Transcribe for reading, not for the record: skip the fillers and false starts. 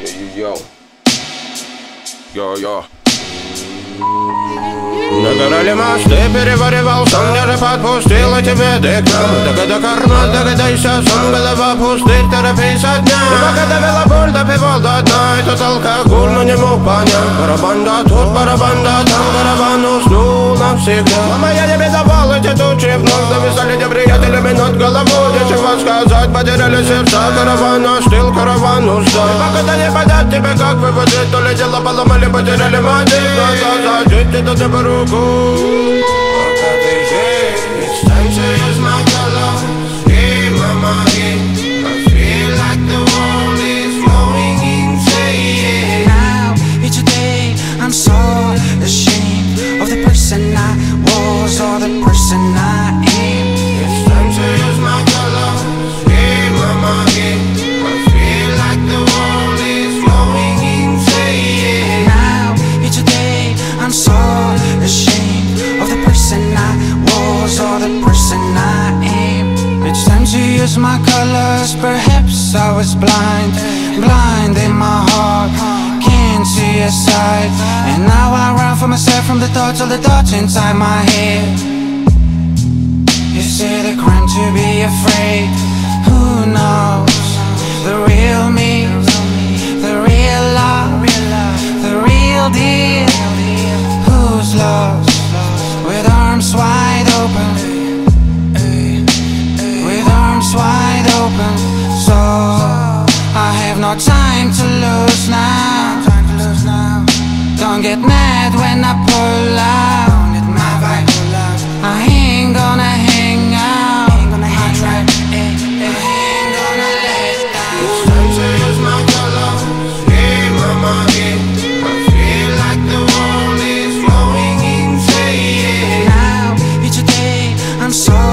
Йо-йо. Нагорали мосты, переваривал сон, даже подпустила тебе декам. Догада карман, догадайся, сон, голова пустырь, торопись от дня. И пока довела боль, допивал до дна, этот алкоголь, но не мог понять. Барабан да тут, барабан да там, барабан уснул навсегда. Мама, я не бедовал, эти тучи вновь нависали неприятелями над головой. Нечего сказать, потеряли сердца, караван остыл, караван устал. И пока ты не понять тебе, как выводить, то ли дело поломали, потеряли мотив. Глаза зажить, это не по руку. Пока ты здесь, it's time to use my colors. Hey, mama, I feel like the world is going insane. Now, each day, I'm so ashamed of the person I was or the person I am. It's time to use my colors. Hey, mama, I feel like the world is going insane. Now, each day, I'm so ashamed of the person I was or the person I am. It's time to use my colors. Perhaps I was blind in my heart, can't see a side. And now I run for myself from the thoughts of the thoughts inside my head. Is it a crime to be afraid? Who knows? The real me, the real love, the real deal. Who's lost? With arms wide open, with arms wide open. So I have no time to lose now. Don't get mad when I pull out. I ain't gonna hang out. I ain't gonna let down. It's time to use my colors. Hey, mama, I feel like the world is going insane. Now, each day, I'm so